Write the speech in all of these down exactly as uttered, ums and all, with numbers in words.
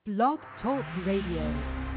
Blog Talk Radio.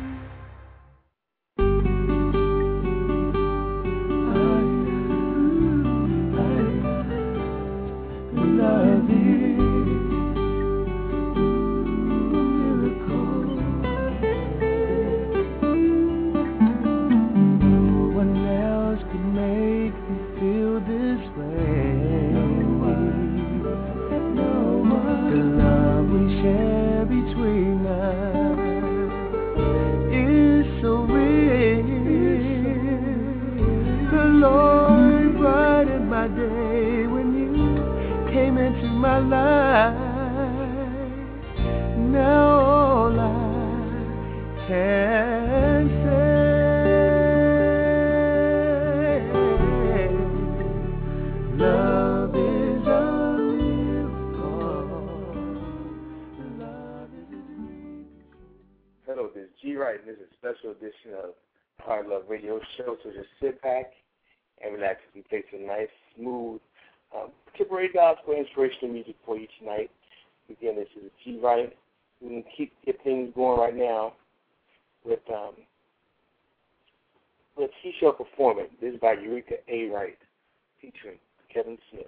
Show, so just sit back and relax and play some nice, smooth, um, contemporary gospel inspirational music for you tonight. Again, this is G. Wright. We can keep get things going right now with um, with He Shall Perform It. This is by Eureka A. Wright, featuring Kevin Smith.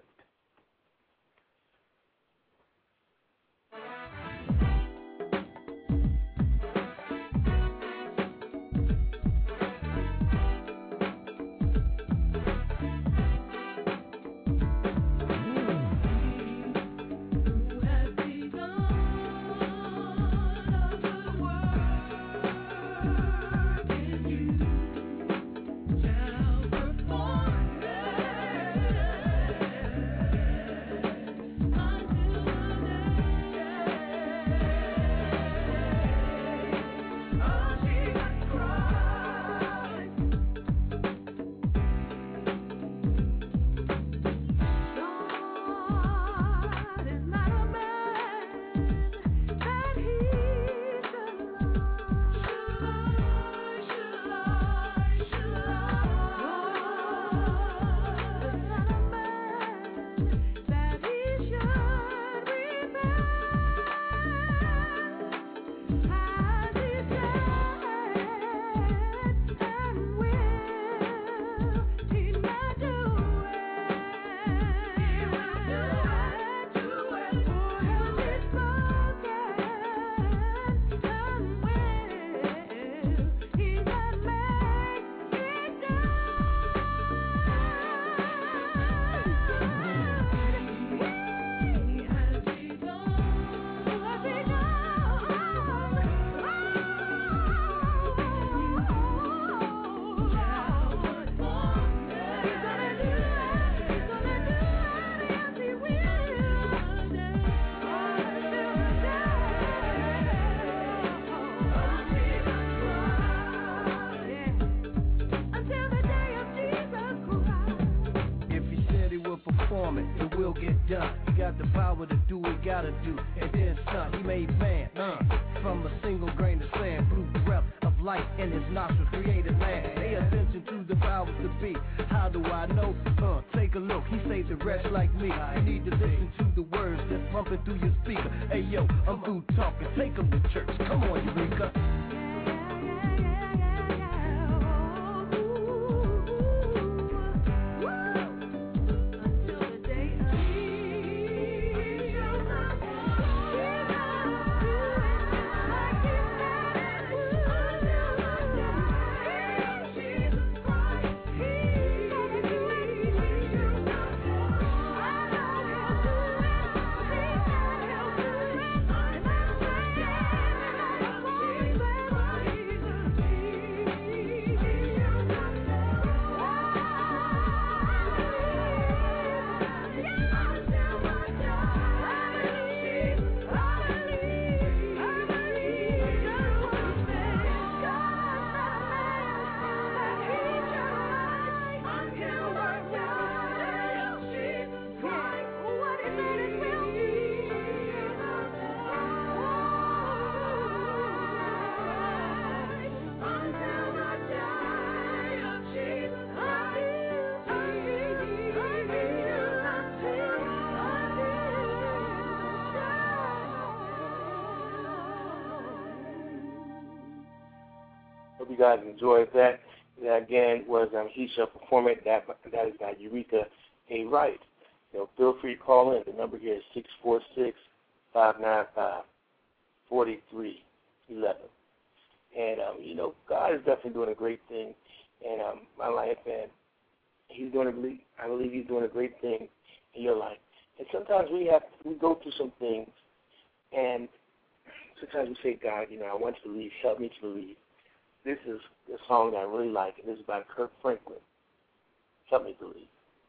Hope you guys enjoyed that. That again was um, He Shall Perform It. That, that is by Eureka A. Wright. You know, feel free to call in. The number here is six four six, five nine five, four three one one. And, um, you know, God is definitely doing a great thing in um, my life, and He's doing a, I believe He's doing a great thing in your life. And sometimes we have, we go through some things, and sometimes we say, God, you know, I want to believe, help me to believe. This is a song that I really like, and this is by Kirk Franklin. Help me believe.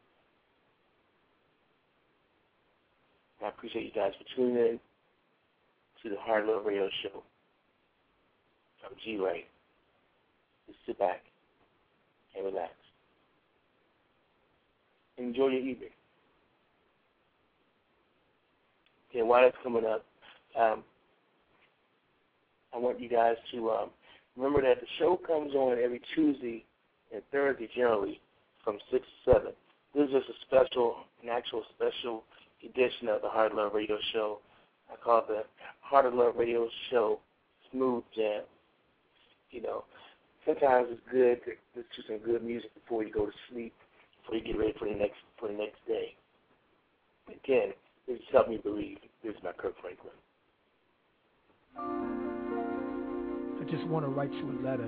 I appreciate you guys for tuning in to the Hard Love Radio Show. I'm G. Ray. Just sit back and relax. Enjoy your evening. Okay, while that's coming up, um, I want you guys to um, remember that the show comes on every Tuesday and Thursday generally from six to seven. This is just a special, an actual special edition of the Heart of Love Radio Show. I call it the Heart of Love Radio Show Smooth Jam. You know, sometimes it's good to listen to some good music before you go to sleep, before you get ready for the next for the next day. Again, this is Help Me Believe. This is by Kirk Franklin. I just want to write you a letter.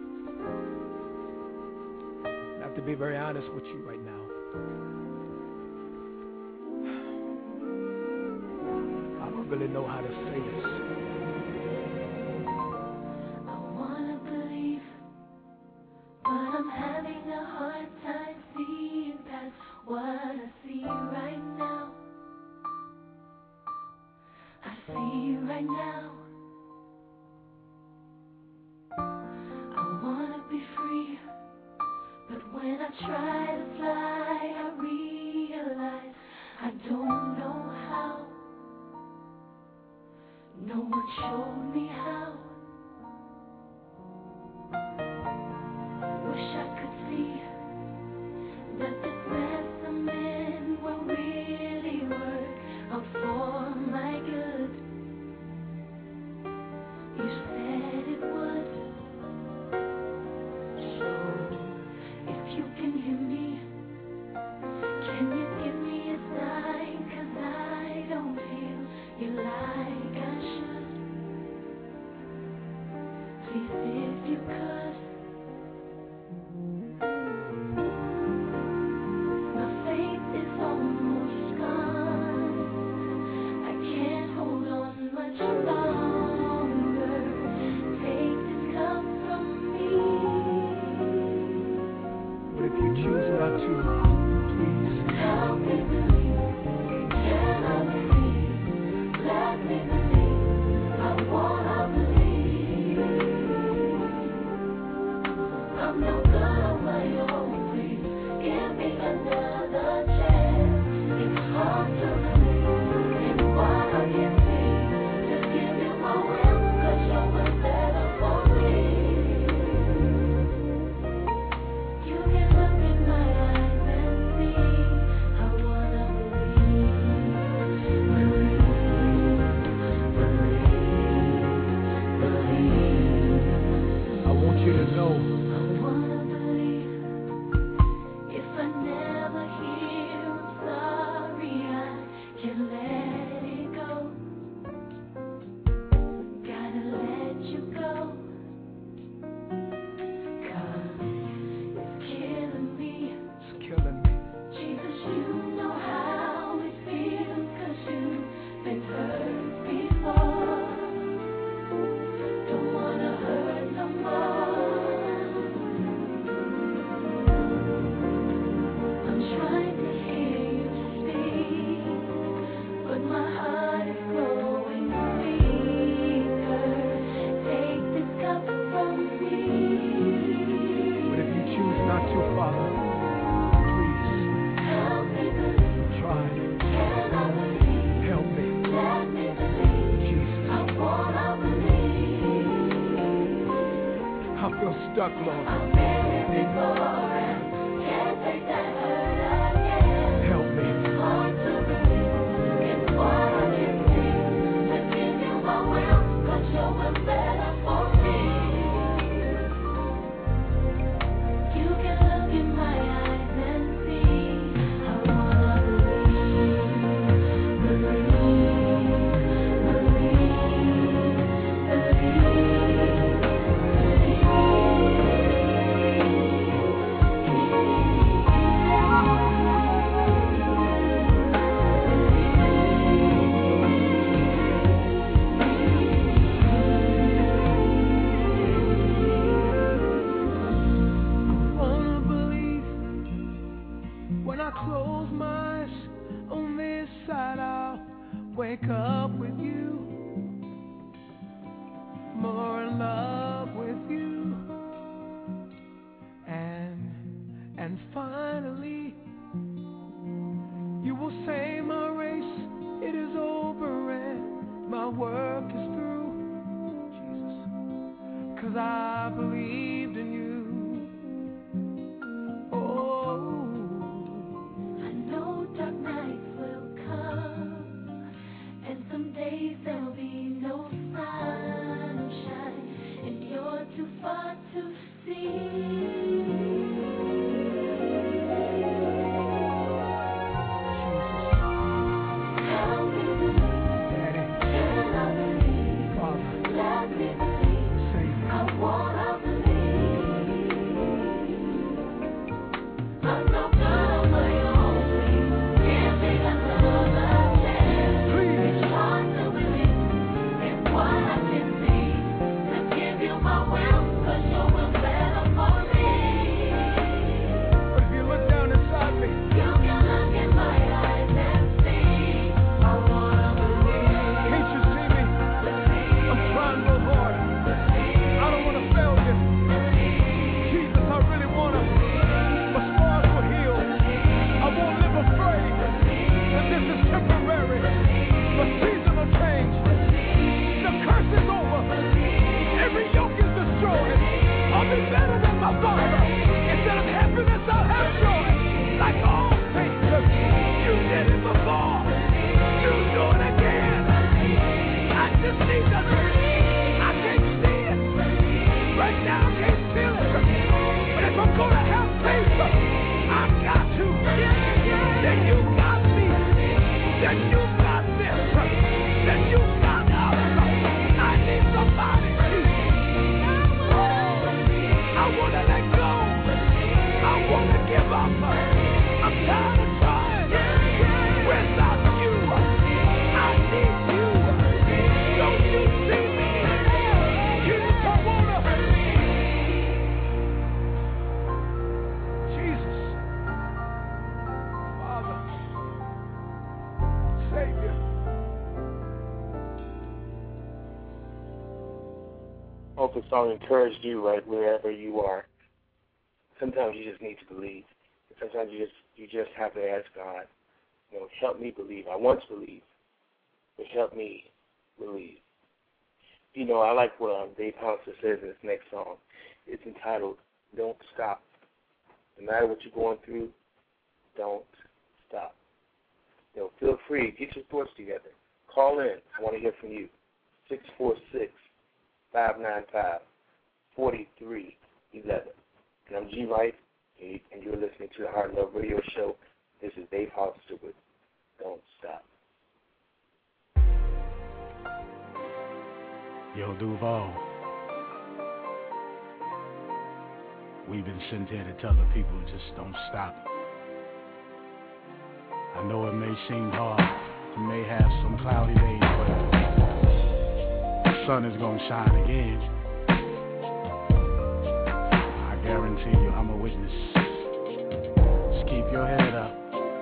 I have to be very honest with you right now. I don't really know how to say this. I want to believe, but I'm having a hard time seeing past what I see right now. I see right now. I want to be free, but when I try to fly, I realize I don't know how. No one showed me how. Wish I could see that this mess I'm in will really work out for my good. You said it would. So, if you can hear me, can you give me a sign? 'Cause I don't feel you like I should. Please, if you could. My faith is almost gone. I can't hold on much longer. Take this cup from me. But if you choose not to, please help me believe. Can I believe? Let me believe. I wanna believe. I'm no good on my own, please. Give me another chance. It's hard to believe in what I can see. Just give me my will, 'cause your will better for me. You can look in my eyes and see. I wanna believe, believe, believe, believe. I want you to know I wanna believe. If I never hear I'm sorry, I can let it go. Gotta let you go. 'Cause it's killing me. it's killing me. Jesus, you know how it feels, 'cause you've been hurt before. Don't wanna hurt no more. I'm trying to hear you speak, but my heart is growing weaker. Take this cup from me. But if you choose not to, Father, please Help me believe. try. Can I believe? Help me, Let me believe. Jesus. I wanna believe. I feel stuck, Lord. I've been here before and can't take that hurt again. Help me. It's hard to believe in what I can see. Just give you my will, 'cause your will better for me. 'cause I believed in you. Oh, I know dark nights will come, and some days there'll be no sunshine, and you're too far to see. Hope the song encouraged you right wherever you are. Sometimes you just need to believe. Sometimes you just you just have to ask God, you know, help me believe. I once believed, but help me believe. You know, I like what um, Dave Hollister says in this next song. It's entitled, Don't Stop. No matter what you're going through, don't stop. You know, feel free. Get your thoughts together. Call in. I want to hear from you. six four six, five nine five, four three one one. And I'm G. Wright, and you're listening to the Heart and Love Radio Show. This is Dave Hollister with Don't Stop. Yo, Duval, we've been sent here to tell the people just don't stop. I know it may seem hard, you may have some cloudy days, but the sun is gonna shine again. I guarantee you, I'm a witness. Just keep your head up.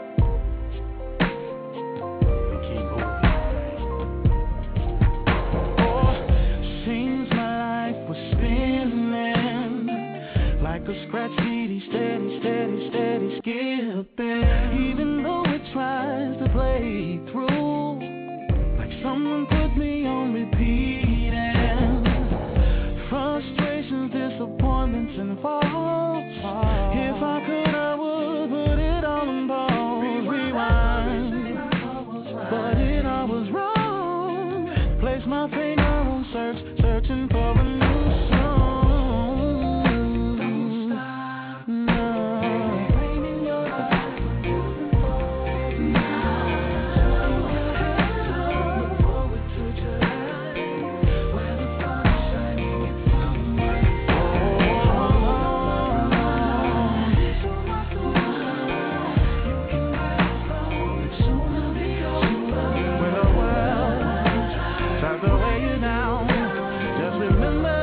A scratch beat, steady, steady, steady skipping. Even though it tries to play through, like someone put me on repeat. And frustrations, disappointments, and faults. If I could, I would put it all in pause, rewind. But it all was wrong. Place my finger on search, searching for a new song. Remember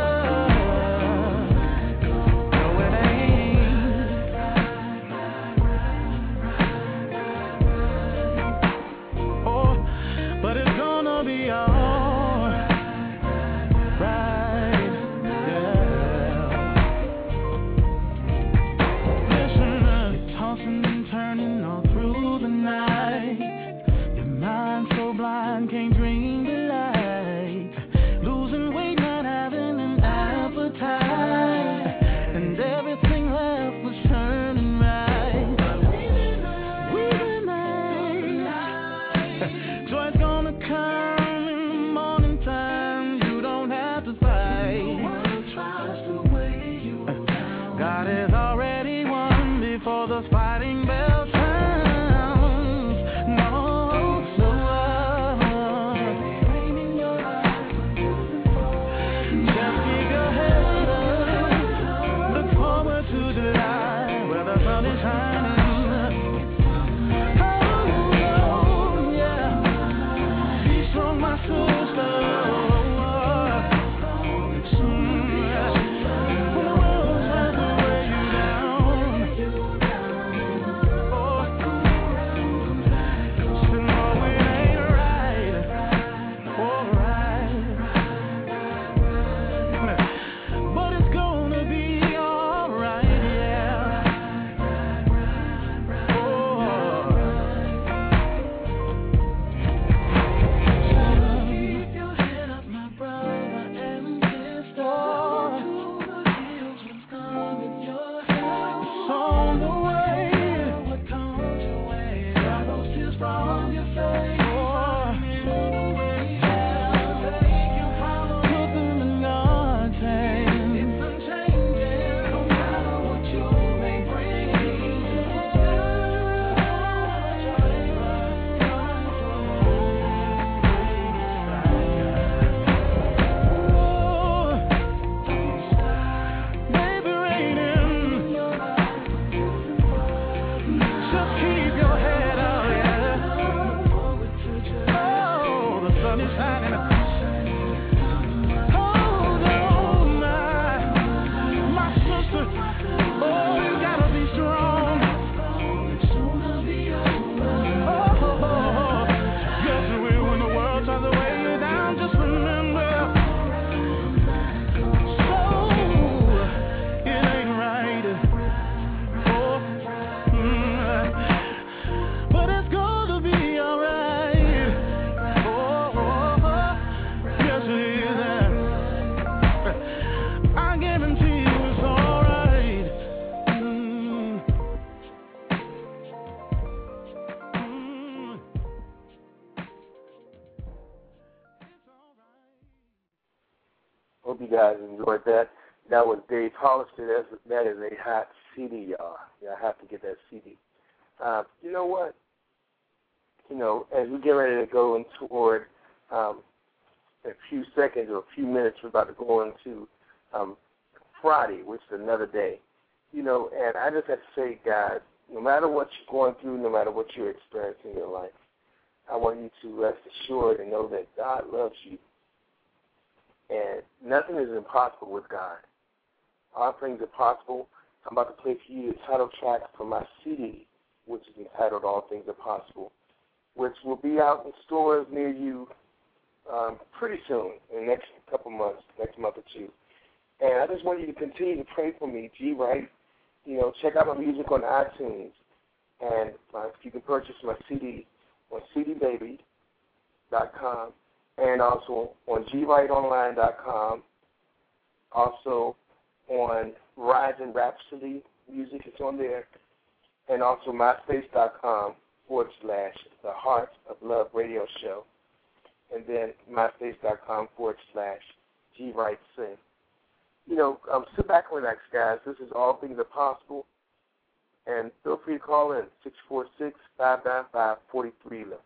Hope you guys enjoyed that. That was Dave Hollister. That's, that is a hot C D, y'all. Yeah, I have to get that C D. Uh, you know what? You know, as we get ready to go in toward um, a few seconds or a few minutes, we're about to go into um, Friday, which is another day. You know, and I just have to say, guys, no matter what you're going through, no matter what you're experiencing in your life, I want you to rest assured and know that God loves you. And nothing is impossible with God. All things are possible. I'm about to play for you the title track from my C D, which is entitled All Things Are Possible, which will be out in stores near you um, pretty soon, in the next couple months, next month or two. And I just want you to continue to pray for me, G Wright. You know, check out my music on iTunes. And uh, you can purchase my C D on c d baby dot com and also on g wright online dot com. Also on Rising Rhapsody Music, it's on there. And also myspace.com forward slash The Heart of Love Radio Show. And then myspace.com forward slash G Wright Sing. You know, um, sit back and relax, guys. This is All Things Are Possible. And feel free to call in, six four six, five nine five, four three one one.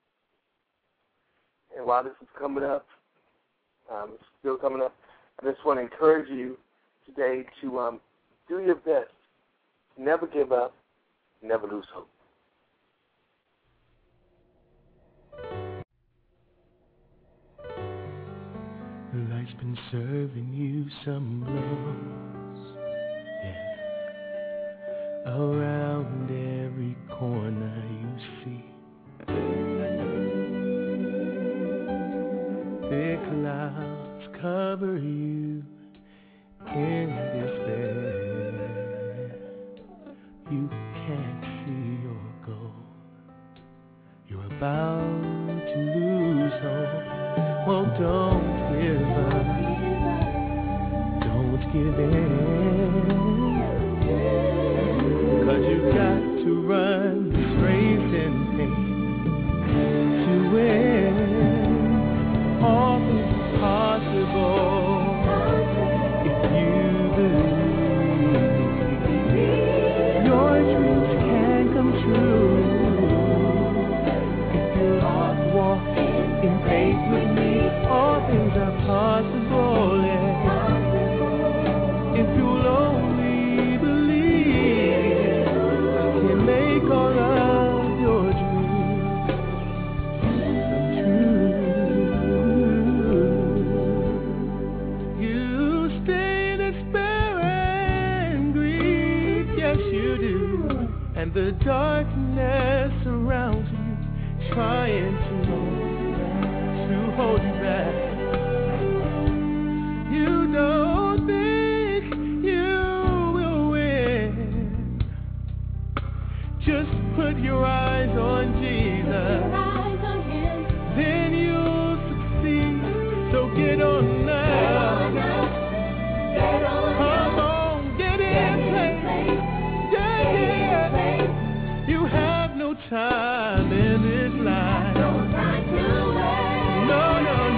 And while this is coming up, um, it's still coming up, I just want to encourage you today to um, do your best. Never give up. Never lose hope. Life's been serving you some blows, yeah. Around every corner you see, thick clouds cover you in despair. You can't see your goal. You're about to lose hope. Well, don't give up. Don't give in. Cause you've got to run this race in pain to win. All is possible if you believe. Your dreams can come true. If you're lost, walk in faith with me. All things are possible, yeah. If you'll only believe, I can make all of your dreams come true. You stay in despair and grief, yes you do. And the darkness surrounds you, trying to to hold you back. You don't think you will win. Just put your eyes on Jesus. Then you'll succeed. So get on now. Come on, get in place. Yeah, yeah. You have no time in this life. No, no, no.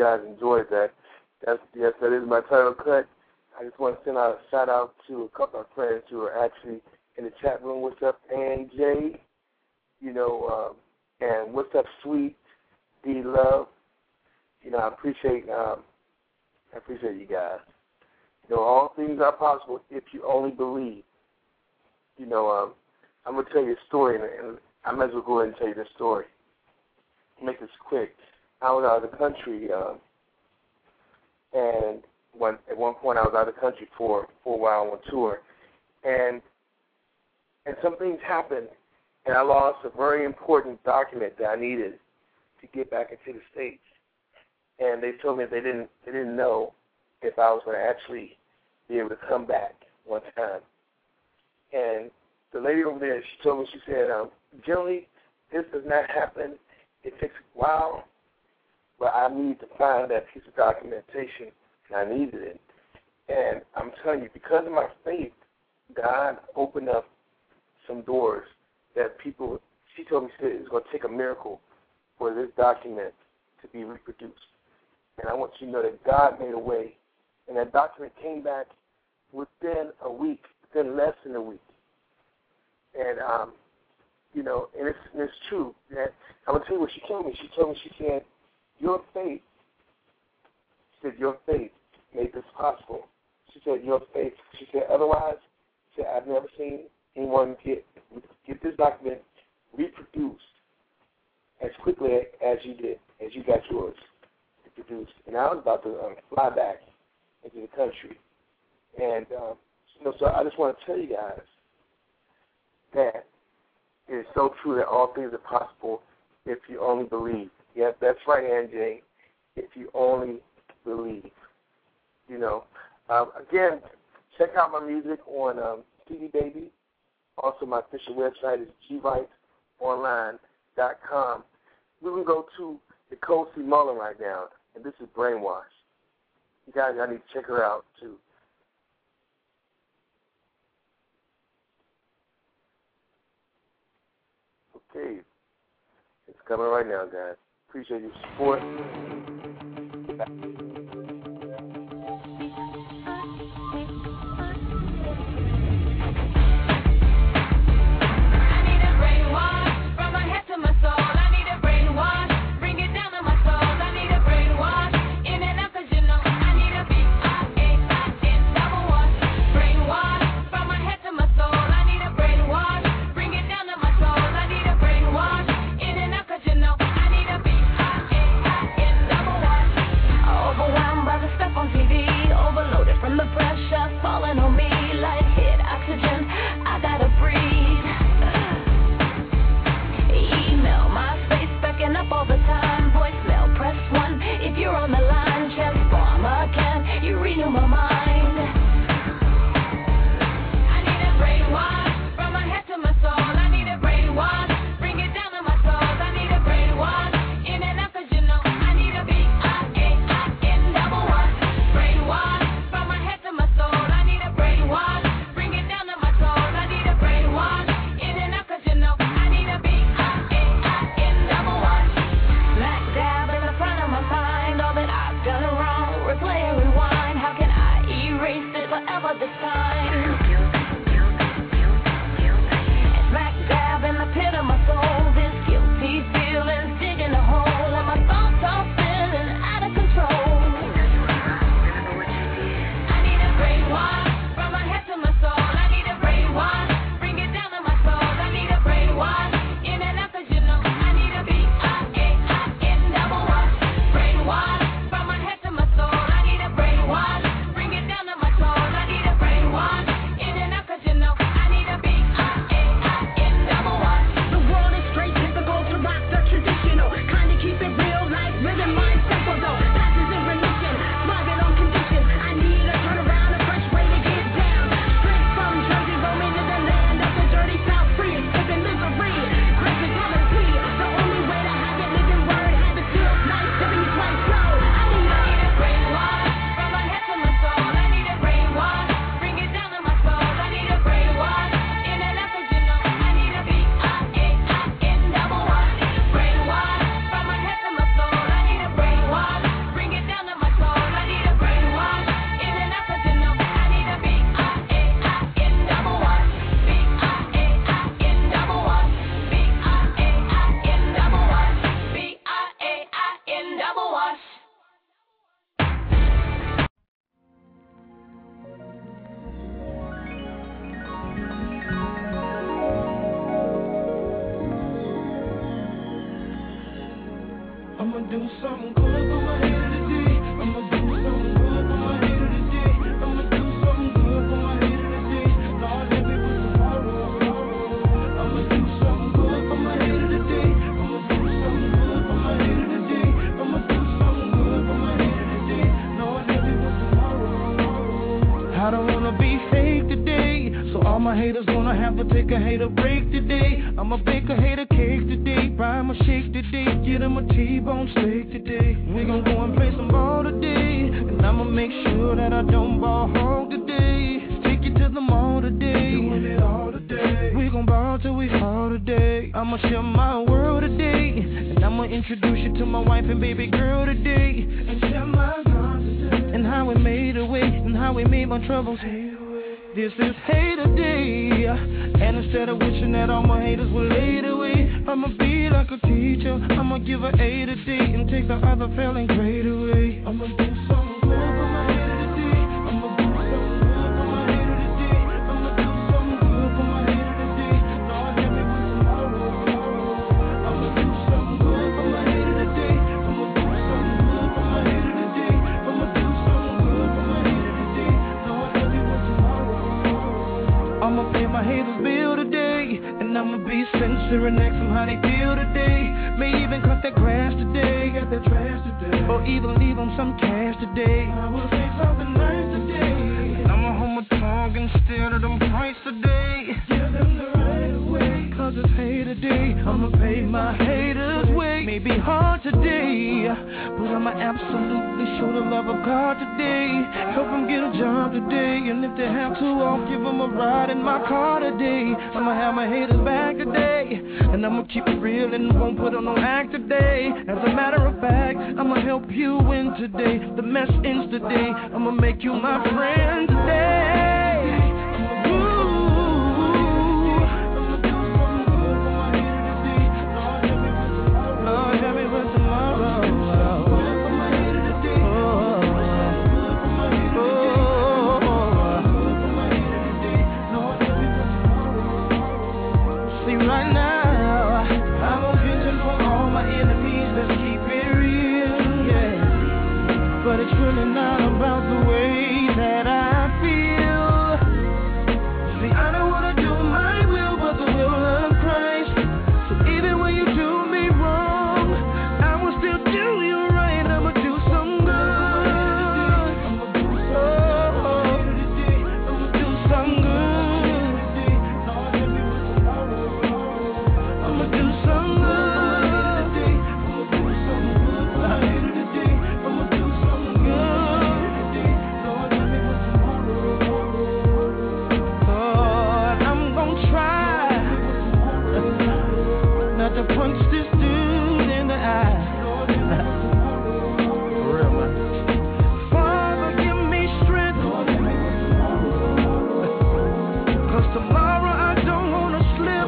guys enjoyed that. That's, yes, that is my title cut. I just want to send out a shout out to a couple of friends who are actually in the chat room. What's up, Ann J? You know, um, and what's up, Sweet D Love? You know, I appreciate, um, I appreciate you guys. You know, all things are possible if you only believe. You know, um, I'm gonna tell you a story, and, and I might as well go ahead and tell you this story. Make this quick. I was out of the country, um, and One, at one point, I was out of the country for, for a while on tour, and and some things happened, and I lost a very important document that I needed to get back into the States. And they told me they didn't they didn't know if I was going to actually be able to come back one time. And the lady over there, she told me, she said, um, generally, this does not happen. It takes a while, but I need to find that piece of documentation. I needed it. And I'm telling you, because of my faith, God opened up some doors that people, she told me, she said it's going to take a miracle for this document to be reproduced. And I want you to know that God made a way. And that document came back within a week, within less than a week. And, um, you know, and it's, and it's true. That I'm going to tell you what she told me. She told me, she said, your faith, she said, your faith made this possible. She said, your faith. She said, otherwise, she said, I've never seen anyone get get this document reproduced as quickly as you did, as you got yours reproduced. And I was about to um, fly back into the country. And, um, you know, so I just want to tell you guys that it is so true that all things are possible if you only believe. Yes, that's right, Ann J. If you only believe. You know, um, again, check out my music on um, C D Baby. Also, my official website is g right online dot com. We're going to go to Nicole C. Mullen right now, and this is Brainwash. You guys, I need to check her out, too. Okay. It's coming right now, guys. Appreciate your support. Over I'ma do something good for my hater today. I'ma do something good for my hater today. I'ma do something good for my hater today. Lord, help me with tomorrow. I'ma do something good for my hater today. I'ma do something good for my hater today. I'ma do something good for my hater today. Lord, help me with tomorrow. I don't wanna be fake today, so all my haters gonna have to take a hater break today. I'ma bake a hater cake today, buy 'em a shake today, get 'em a T-bone steak today. We gon' go and play some ball today, and I'ma make sure that I don't ball hog today. Take you to the mall today, doing it all today. We gon' ball till we fall today. I'ma share my world today, and I'ma introduce you to my wife and baby girl today, and share my God today, and how we made a way, and how we made my troubles. This is hater day, and instead of wishing that all my haters would laid away, I'ma be like a teacher, I'ma give her A today and take the other failing grade away. I'ma do something good for my hater today. I'ma do something good for my hater today. I'ma do something good for my hater today. Lord, help me with tomorrow. I'ma do something good for my hater today. I'ma do something good for my hater today. I'ma do something good for my hater today. Lord, help me with tomorrow. I'ma pay my haters bill today, and I'ma be sincere and ask them how they feel today. May even cut their grass today, get their trash today, or even leave them some cash today. I will say something nice today, and I'ma hold my tongue instead of them price today. Give them the right way, cause it's hater day. I'ma pay my haters way. May be hard today, but I'ma absolutely show the love of God today. Help them get a job today, and if they have to, I'll give them a ride in my car today. I'ma have my haters back today, and I'ma keep it real and won't put on no act today. As a matter of fact, I'ma help you win today. The mess ends today, I'ma make you my friend today. But it's really not about the way that I feel. See, I don't wanna do my will, but the will of Christ. So even when you do me wrong, I will still do you right. I'ma do some good. I'ma do some good. I'ma do some good. Punch this dude in the eye. For real, man. Father, give me strength. Cause tomorrow I don't wanna slip.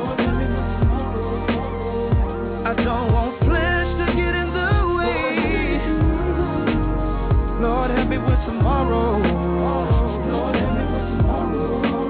I don't want flesh to get in the way. Lord, help me with tomorrow. Lord, help me with tomorrow.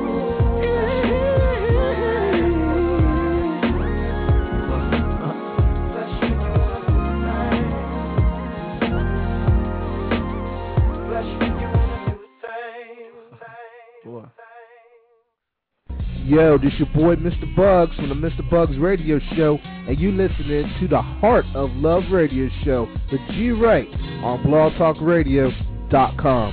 Yo, this your boy Mister Bugs from the Mister Bugs Radio Show, and you listening to the Heart of Love Radio Show with G Wright on blog talk radio dot com.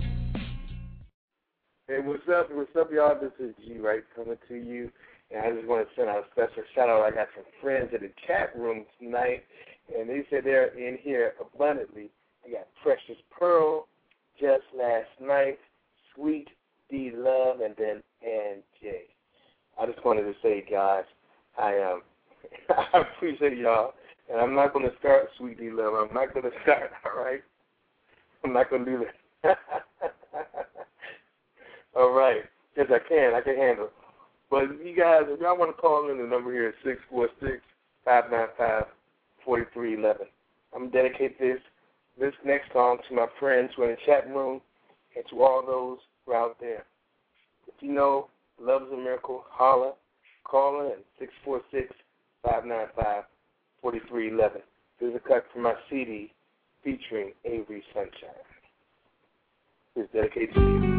Hey, what's up? What's up, y'all? This is G Wright coming to you, and I just want to send out a special shout out. I got some friends in the chat room tonight, and they said they're in here abundantly. I got Precious Pearl, Just Last Night, Sweet D Love, and then Ann J. I just wanted to say, guys, I um, I appreciate y'all, and I'm not going to start Sweet D Love. I'm not going to start, all right? I'm not going to do that. All right, yes, I can. I can handle it. But you guys, if y'all want to call in, the number here is six four six, five nine five, four three one one. I'm going to dedicate this this next song to my friends who are in the chat room and to all those who are out there. If you know love is a miracle, holla, call in six four six, five nine five, four three one one. This is a cut from my C D featuring Avery Sunshine. It's dedicated to you.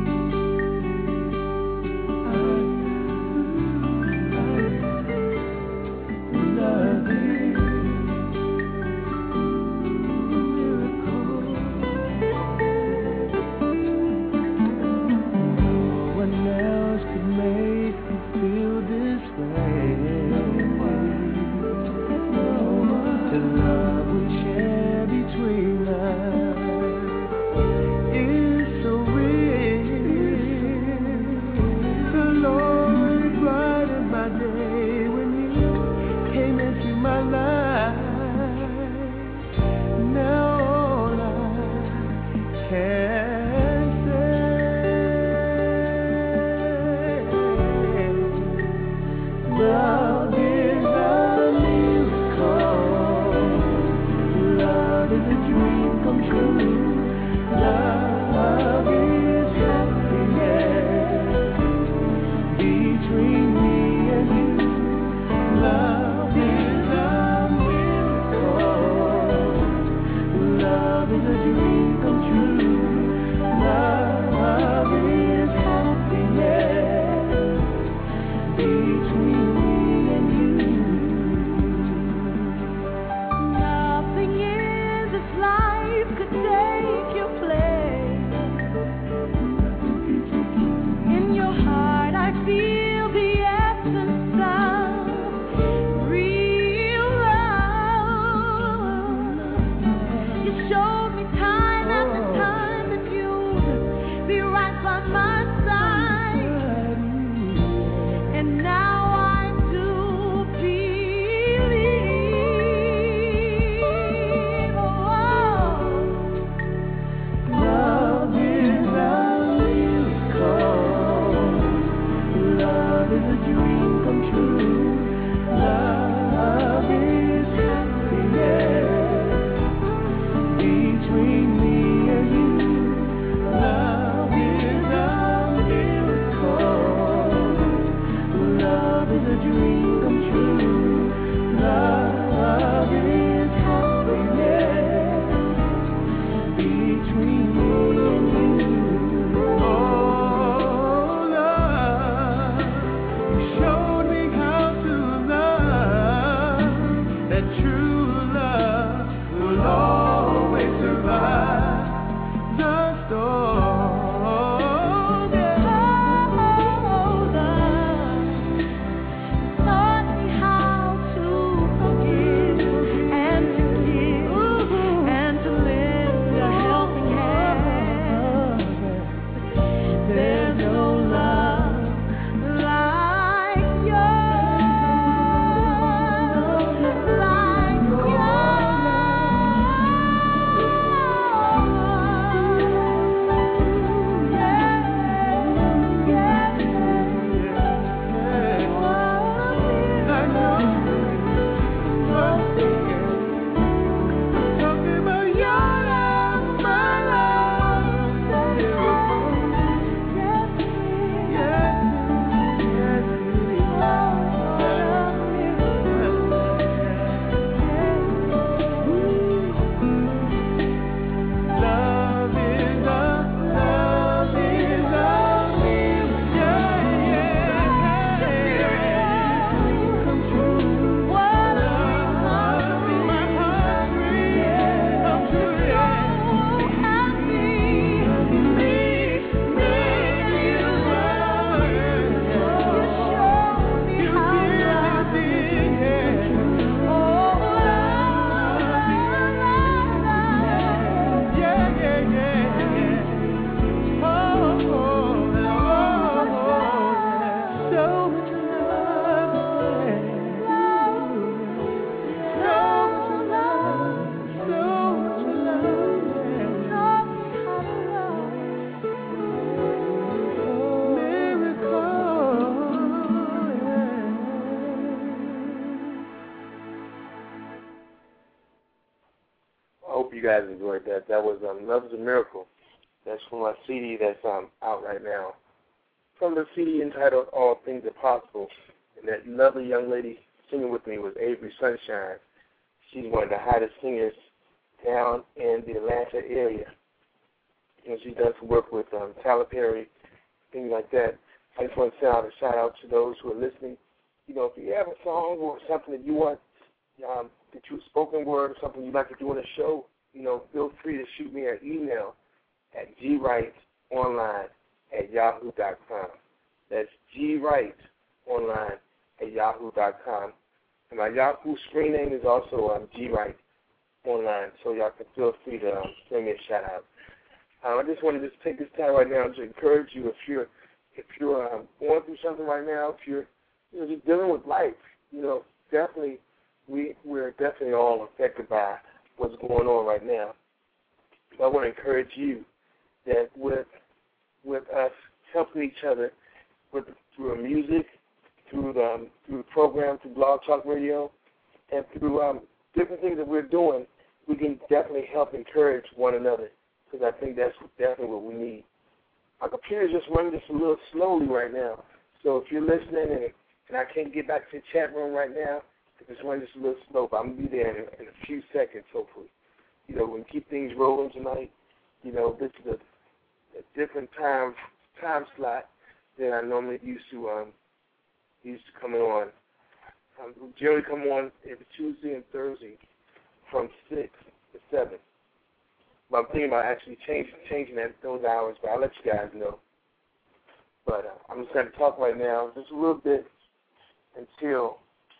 Guys enjoyed that. That was um, Love is a Miracle. That's from my C D that's um, out right now. From the C D entitled All Things Are Possible. And that lovely young lady singing with me was Avery Sunshine She's one of the hottest singers down in the Atlanta area. You know, she does work with um, Tyler Perry, things like that. I just want to send out a shout out to those who are listening. You know, if you have a song or something that you want, um, that you spoken word or something you'd like to do on the show, you know, feel free to shoot me an email at gwrightonline at yahoo dot com. That's gwrightonline at yahoo dot com. And my Yahoo screen name is also um, gwrightonline, so y'all can feel free to um, send me a shout out. Um, I just want to just take this time right now to encourage you if you're if you're um, going through something right now, if you're you know just dealing with life, you know, definitely we we're definitely all affected by what's going on right now. I want to encourage you that with with us helping each other with through music, through the um, through the program, through Blog Talk Radio, and through um, different things that we're doing, we can definitely help encourage one another. Because I think that's definitely what we need. Our computer's just running just a little slowly right now. So if you're listening and, and I can't get back to the chat room right now, it's running just a little slow, but I'm going to be there in a, in a few seconds, hopefully. You know, we can keep things rolling tonight. You know, this is a, a different time time slot than I normally used to um, used to coming on. Um, we generally come on every Tuesday and Thursday from six to seven. But I'm thinking about actually changing changing that, those hours, but I'll let you guys know. But uh, I'm just going to talk right now just a little bit until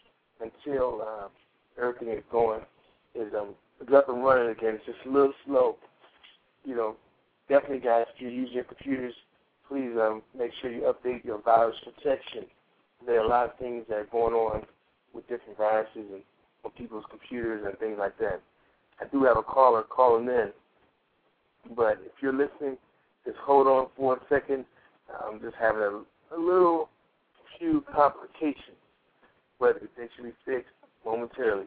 until uh, everything is going, is um, it's up and running again. It's just a little slow. You know, definitely, guys, if you're using your computers, please um, make sure you update your virus protection. There are a lot of things that are going on with different viruses and on people's computers and things like that. I do have a caller calling in. But if you're listening, just hold on for a second. I'm just having a, a little few complications, but they should be fixed momentarily.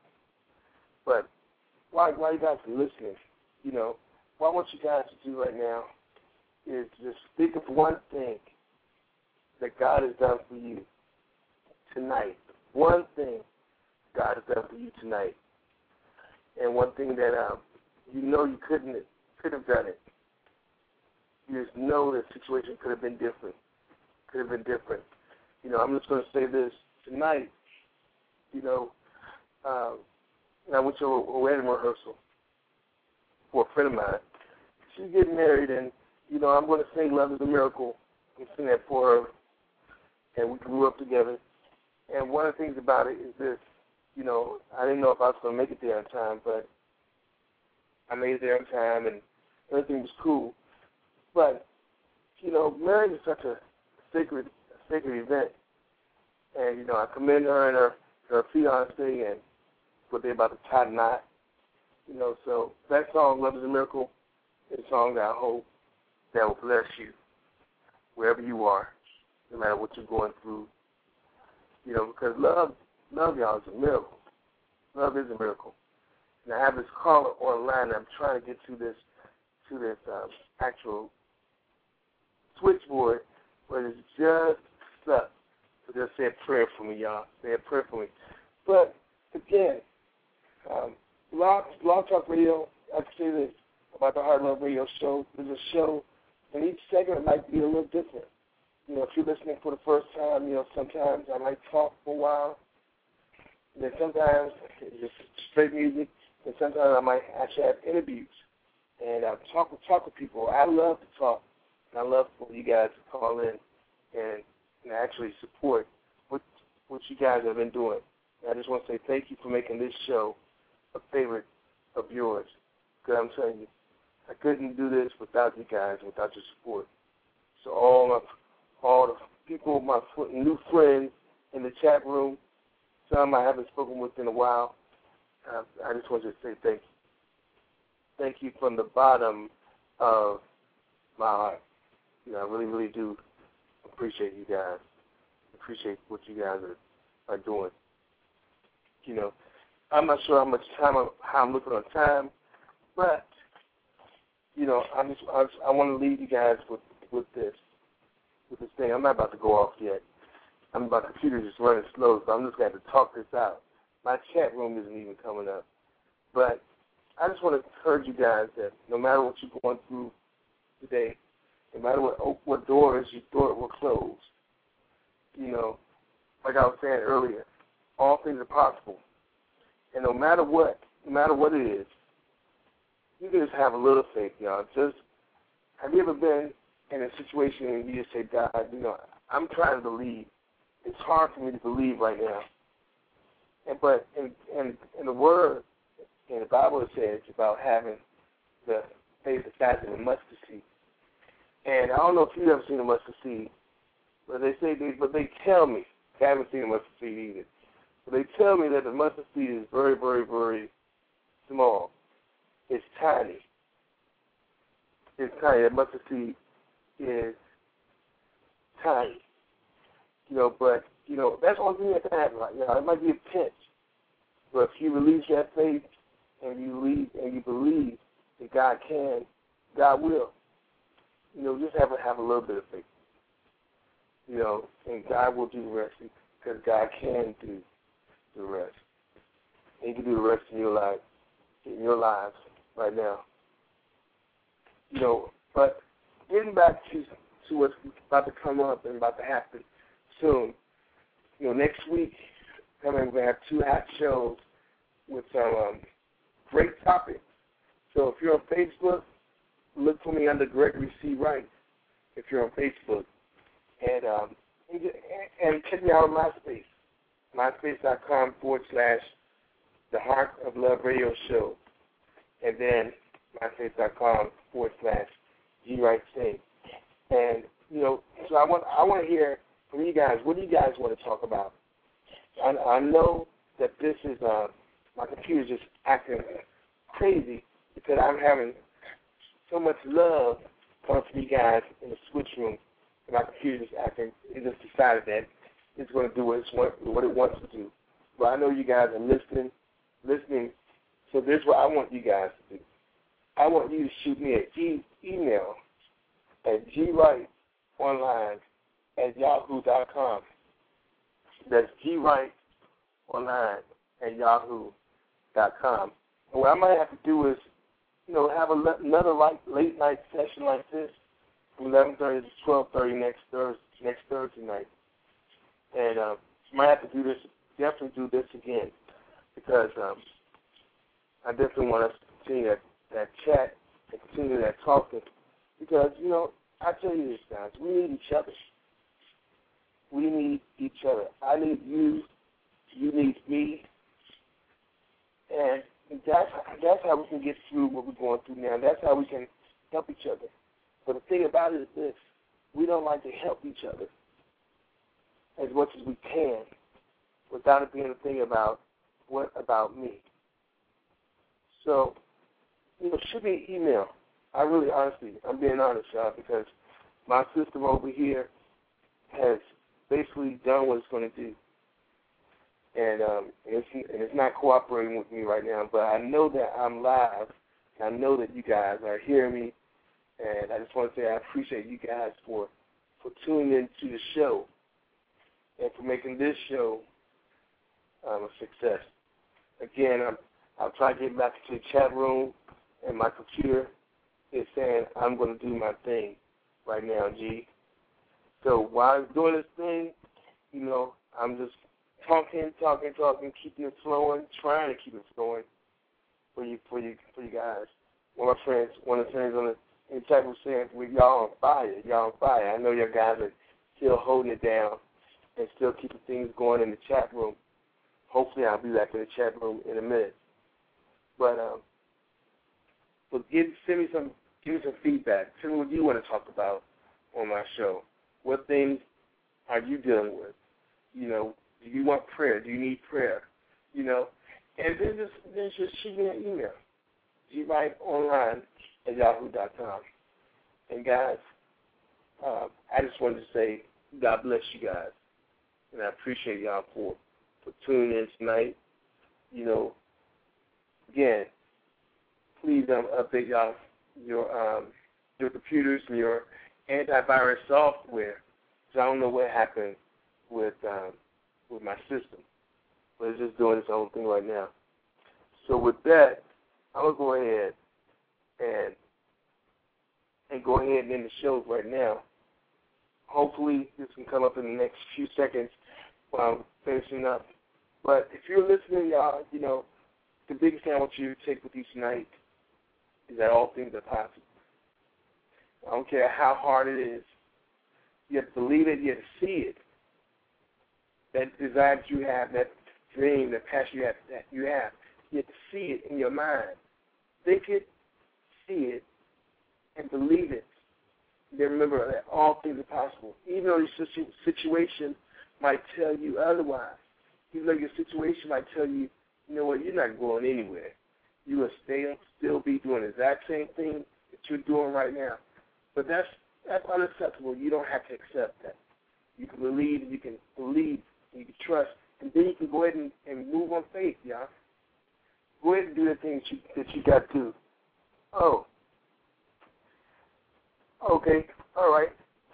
But while, while you guys are listening, you know, what I want you guys to do right now is just think of one thing that God has done for you tonight. One thing God has done for you tonight. And one thing that um, you know you couldn't could have done it. You just know the situation could have been different. Could have been different. You know, I'm just going to say this. Tonight, you know, um, I went to a, a wedding rehearsal for a friend of mine. She's getting married, and, you know, I'm going to sing Love is a Miracle. I'm singing that for her, and we grew up together. And one of the things about it is this, you know, I didn't know if I was going to make it there in time, but I made it there in time, and everything was cool. But, you know, marriage is such a sacred, a sacred event. And, you know, I commend her and her, her fiancé and what they're about to tie the knot. You know, so that song, Love is a Miracle, is a song that I hope that will bless you wherever you are, no matter what you're going through. You know, because love, love, y'all, is a miracle. Love is a miracle. And I have this caller online, and I'm trying to get to this to this um, actual switchboard, but it's just stuck. So just say a prayer for me, y'all. Say a prayer for me. But, again, um, Blog, Blog Talk Radio, I can say this about the Heart Love Radio show. There's a show, and each segment might be a little different. You know, if you're listening for the first time, you know, sometimes I might talk for a while. And then sometimes it's just straight music. And sometimes I might actually have interviews. And I talk with, talk with people. I love to talk. And I love for you guys to call in and, and actually support what what you guys have been doing. And I just want to say thank you for making this show a favorite of yours. Because I'm telling you, I couldn't do this without you guys, without your support. So all of all the people, my new friends in the chat room, some I haven't spoken with in a while, uh, I just want to say thank you. Thank you from the bottom of my heart. You know, I really, really do appreciate you guys. Appreciate what you guys are, are doing. You know, I'm not sure how much time, I'm, how I'm looking on time, but, you know, I'm just, I, just, I want to leave you guys with, with this, with this thing. I'm not about to go off yet. I'm my computer's just running slow, so I'm just going to talk this out. my chat room isn't even coming up. But I just want to encourage you guys that no matter what you're going through today, no matter what what doors you thought were closed, you know, like I was saying earlier, all things are possible. And no matter what, no matter what it is, you can just have a little faith, y'all. Just, have you ever been in a situation and you just say, God, you know, I'm trying to believe. It's hard for me to believe right now. And but in, in, in the Word, in the Bible, it says about having the faith the size of a mustard seed. And I don't know if you've ever seen a mustard seed, but they say, they, but they tell me, I haven't seen a mustard seed either, but they tell me that the mustard seed is very, very, very small. It's tiny. It's tiny. That mustard seed is tiny. You know, but, you know, that's the only thing that can happen. Like, you know, it might be a pinch. But if you release that faith and you believe and you believe that God can, God will. You know, just have a, have a little bit of faith. You know, and God will do the rest because God can do the rest. And He can do the rest in your life, in your lives right now. You know, but getting back to to what's about to come up and about to happen soon. You know, next week, I mean, we're going to have two hot shows with some um, great topics. So if you're on Facebook, look for me under Gregory C. Wright, if you're on Facebook. And um, and, and check me out on MySpace, myspace.com forward slash The Heart of Love Radio Show. And then myspace.com forward slash G Wright Sing. And, you know, so I want I want to hear from you guys. What do you guys want to talk about? I, I know that this is, uh, my computer's just acting crazy because I'm having so much love coming from you guys in the switch room. And my computer's just acting, it just decided that it's going to do what, it's want, what it wants to do. But I know you guys are listening, listening. So this is what I want you guys to do. I want you to shoot me an e- email at gwrightonline at yahoo dot com. That's gwrightonline at yahoo dot com. And what I might have to do is, you know, have a, another like, late night session like this from eleven thirty to twelve thirty next Thursday, next Thursday night. And um, I might have to do this, definitely do this again because um, I definitely want us to continue that, that chat and continue that talking because, you know, I tell you this, guys, we need each other. We need each other. I need you. You need me. And that's, that's how we can get through what we're going through now. That's how we can help each other. But the thing about it is this. We don't like to help each other as much as we can without it being a thing about what about me. So, you know, shoot me an email. I really, honestly, I'm being honest, y'all, because my system over here has basically done what it's going to do. And, um, and, it's, and it's not cooperating with me right now, but I know that I'm live. And I know that you guys are hearing me. And I just want to say I appreciate you guys for, for tuning in to the show and for making this show um, a success. Again, I'm, I'll try to get back to the chat room, and my computer is saying I'm going to do my thing right now, G. So while I'm doing this thing, you know, I'm just talking, talking, talking, keeping it flowing, trying to keep it flowing for you, for you, for you guys. One of my friends, one of the friends on the in the chat was saying, well, y'all on fire, y'all on fire. I know your guys are still holding it down and still keeping things going in the chat room. Hopefully I'll be back in the chat room in a minute. But um, but give, send me some, give me some feedback. Tell me what you want to talk about on my show. What things are you dealing with? You know, do you want prayer? Do you need prayer? You know, and then just then just shoot me an email. gwrightonline at yahoo dot com. And guys, uh, I just wanted to say God bless you guys, and I appreciate y'all for for tuning in tonight. You know, again, please um, update y'all your um, your computers and your antivirus software. So I don't know what happened with um, with my system, but it's just doing its own thing right now. So with that, I'm going to go ahead and and go ahead and end the show right now. Hopefully this can come up in the next few seconds while I'm finishing up. But if you're listening, y'all, you know, the biggest thing I want you to take with you tonight is that all things are possible. I don't care how hard it is. You have to believe it. You have to see it. That desire that you have, that dream, that passion you have, that you have, you have to see it in your mind. Think it, see it, and believe it. Then remember that all things are possible. Even though your situation might tell you otherwise. Even though your situation might tell you, you know what, you're not going anywhere. You will stay, still be doing the exact same thing that you're doing right now. But that's that's unacceptable. You don't have to accept that. You can believe, you can believe, you can trust, and then you can go ahead and, and move on faith, y'all. Go ahead and do the things you, that you got to do. Oh. Okay. All right.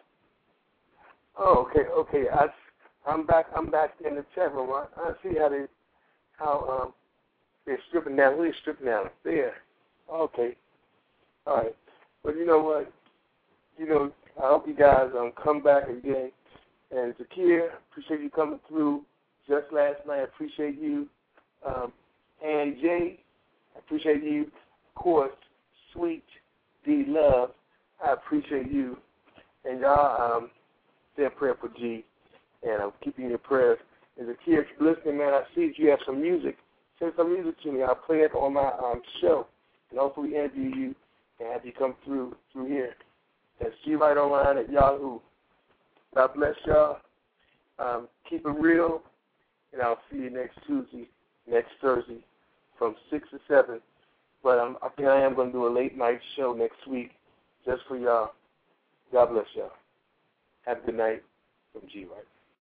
Oh, okay. Okay. I, I'm back. I'm back in the chat room. I, I see how they, how um, they're stripping down. Really stripping down there. Okay. All right. But you know what? You know, I hope you guys um come back again. And Zakir, appreciate you coming through just last night. I appreciate you. Um, and Jay, I appreciate you. Of course, Sweet D Love, I appreciate you. And y'all, um, stay in prayer for G. And I'm keeping your prayers. And Zakir, if you're listening, man, I see that you have some music. Send some music to me. I'll play it on my um, show. And hopefully interview you and have you come through through here. That's G Right Online at Yahoo. God bless y'all. Um, keep it real. And I'll see you next Tuesday, next Thursday from six to seven. But um, I think I am going to do a late night show next week just for y'all. God bless y'all. Have a good night from G Right.